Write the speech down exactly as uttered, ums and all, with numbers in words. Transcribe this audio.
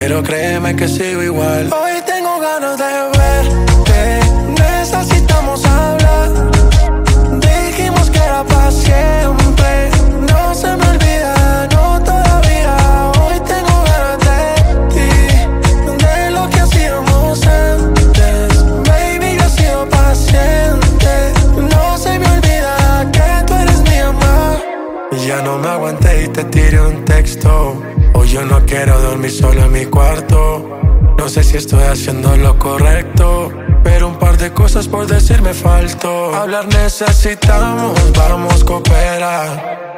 pero créeme que sigo igual. Hoy tengo ganas de verte, necesitamos hablar. Dijimos que era para siempre, no se me olvida, no todavía. Hoy tengo ganas de ti, de lo que hacíamos antes. Baby, yo he sido paciente, no se me olvida que tú eres mi amor. Y ya no me aguanté y te tiré un texto. Hoy yo no quiero dormir solo en mi cuarto. No sé si estoy haciendo lo correcto, pero un par de cosas por decir me faltó. Hablar necesitamos, vamos, coopera.